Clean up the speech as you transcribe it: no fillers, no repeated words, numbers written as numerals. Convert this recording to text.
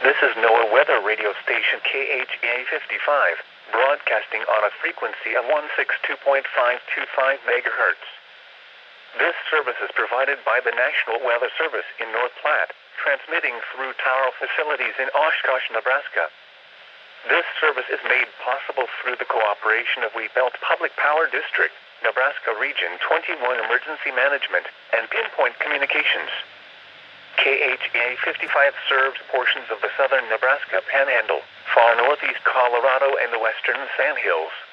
This is NOAA weather radio station KHA 55, broadcasting on a frequency of 162.525 MHz. This service is provided by the National Weather Service in North Platte, transmitting through tower facilities in Oshkosh, Nebraska. This service is made possible through the cooperation of Wheatbelt Public Power District, Nebraska Region 21 Emergency Management, and Pinpoint Communications. KHA 55 serves portions of the southern Nebraska Panhandle, far northeast Colorado, and the western Sandhills.